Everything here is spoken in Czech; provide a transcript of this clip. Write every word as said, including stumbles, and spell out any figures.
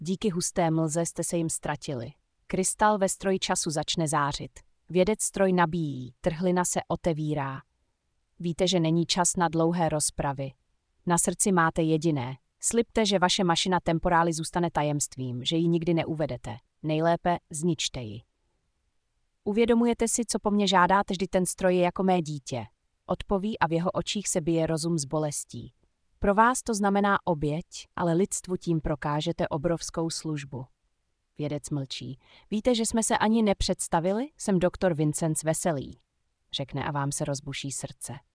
Díky husté mlze jste se jim ztratili. Krystal ve stroji času začne zářit. Vědec stroj nabíjí, trhlina se otevírá. Víte, že není čas na dlouhé rozpravy. Na srdci máte jediné. Slibte, že vaše mašina temporály zůstane tajemstvím, že ji nikdy neuvedete. Nejlépe zničte ji. Uvědomujete si, co po mně žádáte, vždy ten stroj je jako mé dítě. Odpoví a v jeho očích se bije rozum s bolestí. Pro vás to znamená oběť, ale lidstvu tím prokážete obrovskou službu. Vědec mlčí. Víte, že jsme se ani nepředstavili? Jsem doktor Vincenc Veselý. Řekne a vám se rozbuší srdce.